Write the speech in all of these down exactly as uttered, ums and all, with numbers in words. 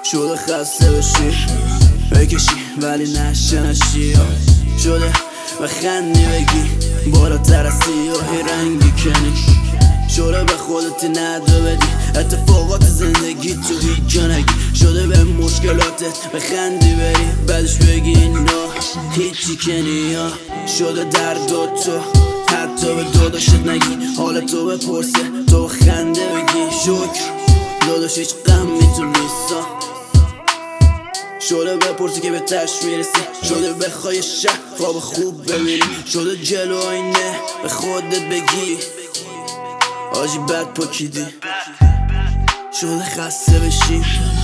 شده خسته بشی بکشی ولی نشه نشی شده و خندی بگی بالاتر از سیاهی رنگی کنی شده به خودت ندو بدی اتفاقات زندگی تو هیچ جا نگی شده به مشکلاتت بخندی بری بعدش بگی اینا هیچی کنی شده دردات تو حتی به داداشت نگی حال تو بپرسه تو خنده بگی شکر داداش هیچ غمی تو نیست شده بپرسی که به تش میرسی شده بخوای شهر خواب خوب ببینی شده جلو آینه به خودت بگی آجی بد پاکیدی شده خسته بشی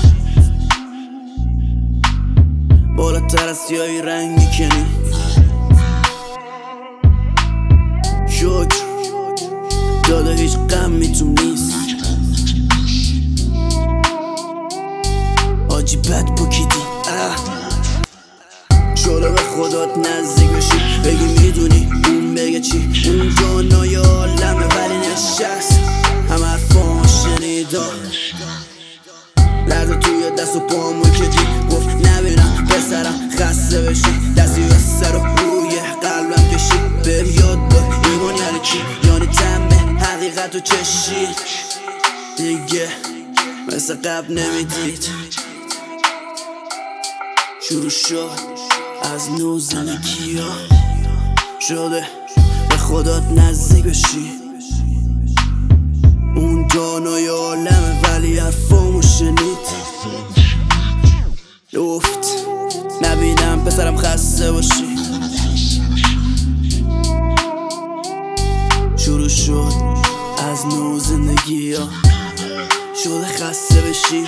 بالاتر از سیاهی رنگ میکنی شکر داده هیچ غمی تو نیست آجی بد پاکیدی شده به خودت نزدیک بشی بگی میدونی اون بگه چی اون جانای عالمه ولی نشست همه حرفامو شنیدا لرزه توی دست و پامو کدی گفت نبینم پسرم خسته بشی دستی به سر و روی قلبم کشی بهم یاد داد ایمان یعنی چی یعنی تمه حقیقت و چشی دیگه مثل قبل نمیدید شروع شد از نو زندگی ها شده به خودت نزدیک بشی اون دانای عالمه ولی حرفامو شنید گفت نبینم پسرم خسته باشی شروع شد از نو زندگی ها شده خسته بشی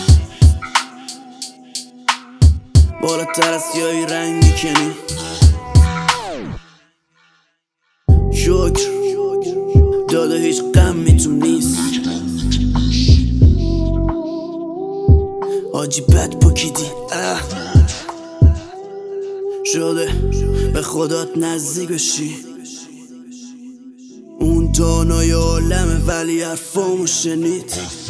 بالاتر از سیاهی رنگ میکنی شکر داده هیچ غمی تو نیست آجی بد پاکیدی شده به خودت نزدیک بشی اون دانای عالمه ولی حرفامو شنید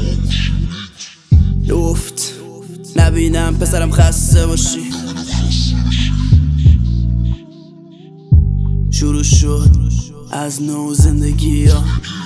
گفت نبینم پسرم خسته باشی شروع شد از نو زندگی ها